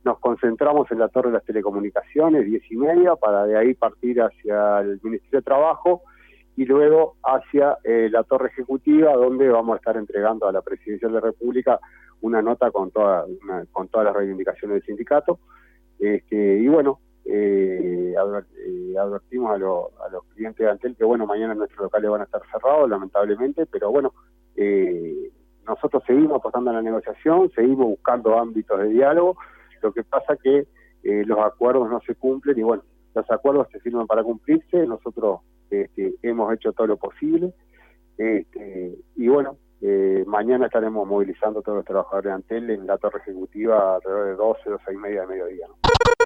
nos concentramos en la Torre de las Telecomunicaciones, 10:30, para de ahí partir hacia el Ministerio de Trabajo y luego hacia la Torre Ejecutiva, donde vamos a estar entregando a la Presidencia de la República una nota con todas las reivindicaciones del sindicato. Y bueno, advertimos a los clientes de Antel que bueno, mañana nuestros locales van a estar cerrados, lamentablemente, pero bueno, nosotros seguimos apostando en la negociación, seguimos buscando ámbitos de diálogo. Lo que pasa que los acuerdos no se cumplen y bueno, los acuerdos se firman para cumplirse. Nosotros hemos hecho todo lo posible y bueno, mañana estaremos movilizando a todos los trabajadores de Antel en la Torre Ejecutiva alrededor de 12:30 de mediodía, ¿no?